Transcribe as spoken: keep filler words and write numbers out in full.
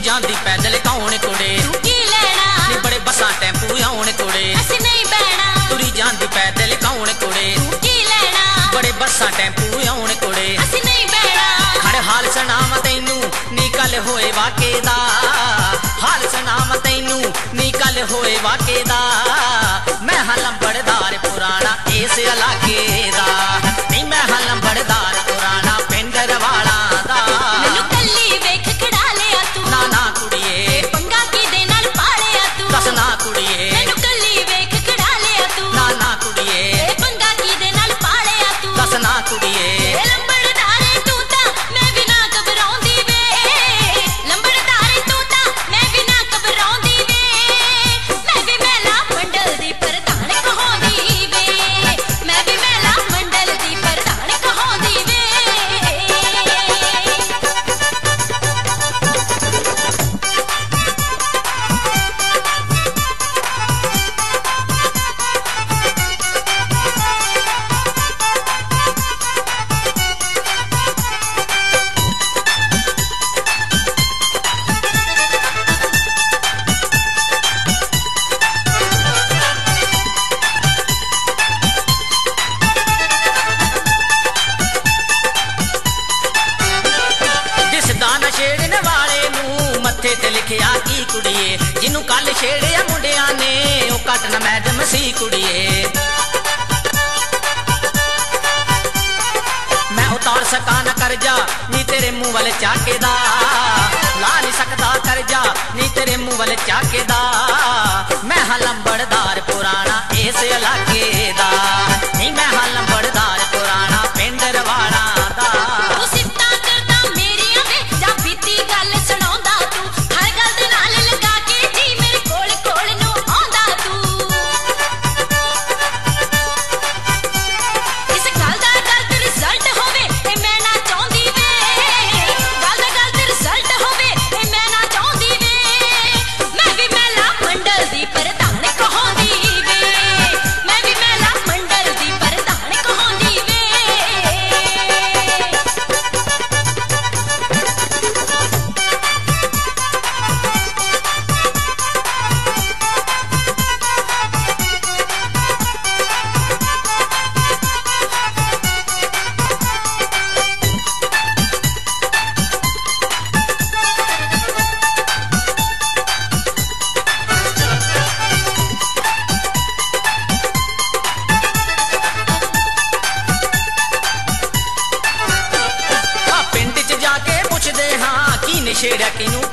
ਜਾਂਦੀ ਪੈਦਲ ਕੌਣ ਕੁੜੇ ਤੂੰ ਕੀ ਲੈਣਾ ਨੀ ਬੜੇ ਬੱਸਾਂ ਟੈਂਪੂ ਆਉਣ ਕੁੜੇ ਅਸੀਂ ਨਹੀਂ ਬਹਿਣਾ ਤੁਰੀ ਜਾਂਦੀ ਪੈਦਲ ਕੌਣ ਕੁੜੇ ਤੂੰ ਕੀ ਲੈਣਾ ਬੜੇ ਬੱਸਾਂ ਟੈਂਪੂ ਆਉਣ ਕੁੜੇ ਅਸੀਂ ਨਹੀਂ ਬਹਿਣਾ ਖੜ ਹਾਲ ਸੁਣਾਵਾਂ ਤੈਨੂੰ ਨੀ ਕੱਲ ਹੋਏ ਵਾਕੇ ਦਾ ਹਾਲ ਸੁਣਾਵਾਂ ਤੈਨੂੰ ਨੀ ਕੱਲ ਹੋਏ ਵਾਕੇ ਦਾ ਮੈਂ ਹਾਂ ਲੰਬੜਦਾਰ ਪੁਰਾਣਾ ਇਸ ਇਲਾਕੇ ਦਾ ਨੀ ਮੈਂ ਹਾਂ ਲੰਬੜਦਾਰ ਪੁਰਾਣਾ ਪਿੰਡ ਰਵਾਲਾ ਦਾ ਮੈਨੂੰ ਕੱਲੀ ਵੇਖ ਖੜਾ ਲਿਆ ਤੂੰ ਨਾ ਨਾ ਕੁੜੀਏ ਪੰਗਾ ਕਿਹਦੇ ਨਾਲ ਪਾਲਿਆ ਤੂੰ ਦੱਸ ਨਾ ਕੁੜੀਏ ਮੈਨੂੰ ਕੱਲੀ ਵੇਖ ਖੜਾ ਲਿਆ ਤੂੰ ਨਾ ਨਾ ਕੁੜੀਏ ਇਹ ਪੰਗਾ ਕਿਹਦੇ ਨਾਲ ਪਾਲਿਆ ਤੂੰ ਦੱਸ ਨਾ ਕੁੜੀਏ ਇਹ ਲੰਬੜਦਾਰੇ ਤੂੰ ਤਾਂ ਮੈਂ ਵੀ ਨਾ ਘਬਰਾਉਂਦੀ ਵੇ ਲੰਬੜਦਾਰੇ ਤੂੰ ਤਾਂ ਮੈਂ ਵੀ ਨਾ ਘਬਰਾਉਂਦੀ ਵੇ ਮੈਂ ਵੀ ਮਹਿਲਾ ਮੰਡਲ ਦੀ ਪ੍ਰਧਾਨ ਕਹਾਉਂਦੀ ਵੇ ਮੈਂ ਵੀ ਮਹਿਲਾ ਮੰਡਲ ਦੀ ਪ੍ਰਧਾਨ ਕਹਾਉਂਦੀ ਵੇ ਦਿਸਦਾ ਨਾ ਛੇੜਨ ਵਾਲੇ ਨੂੰ ਮੱਥੇ ਤੇ ਲਿਖਿਆ ਕੀ ਕੁੜੀਏ ਜਿਹਨੂੰ ਕੱਲ ਛੇੜਿਆ ਮੁੰਡਿਆਂ ਨੇ ਉਹ ਕੱਟ ਨਾ ਮੈਡਮ ਸੀ ਕੁੜੀਏ ਮੈਂ ਉਤਾਰ ਸਕਾਂ ਨਾ ਕਰਜਾ ਨੀ ਤੇਰੇ ਮੂੰਹ ਵੱਲ ਚਾਕੇ ਦਾ ਲਾ ਨਹੀਂ ਸਕਦਾ ਕਰਜਾ ਨੀ ਤੇਰੇ ਮੂੰਹ ਵੱਲ ਚਾਕੇ ਦਾ ਮੈਂ ਹਾਂ ਲੰਬੜਦਾਰ ਪੁਰਾਣਾ ਇਸ ਇਲਾਕੇ ਦਾ ਨੀ ਮੈਂ ਹਾਂ ਲੰਬੜਦਾਰ ਪੁਰਾਣਾ ਪਿੰਡ ਰਵਾਲਾ ਦਾ ਤੂੰ ਸਿੱਧਾ ਕਰਦਾ ਮੇਰੀਆਂ ਵੇ ਜਾਂ ਬੀਤੀ ਗੱਲ ਸੁਣਾਉਂਦਾ ਤੂੰ ਹਰ ਗੱਲ ਦੇ ਨਾਲ ਲਗਾ ਕੇ ਜੀ ਮੇਰੇ ਕੋਲ ਕੋਲ ਨੂੰ ਆਉਂਦਾ ਤੂੰ ਇਸ ਗੱਲ ਦਾ ਗਲਤ ਰਿਜ਼ਲਟ ਹੋਵੇ ਇਹ ਮੈਂ ਨਾ ਚਾਹੁੰਦੀ ਵੇ ਗੱਲ ਦਾ ਗਲਤ ਰਿਜ਼ਲਟ ਹੋਵੇ ਇਹ ਮੈਂ ਨਾ ਚਾਹੁੰਦੀ ਵੇ ਮੈਂ ਵੀ ਮਹਿਲਾ ਮੰਡਲ ਦੀ ਪ੍ਰਧਾਨ ਕਹਾਉਂਦੀ ਵੇ ਮੈਂ ਵੀ ਮਹਿਲਾ ਮੰਡਲ ਦੀ ਪ੍ਰਧਾਨ ਕਹਾਉਂਦੀ ਵੇ ਆ ਪਿੰਡ 'ਚ ਜਾ ਕੇ ਪੁੱਛਦੇ ਹਾਂ ਕੀ ਨਸ਼ੇੜਿਆ ਕਿਨੂੰ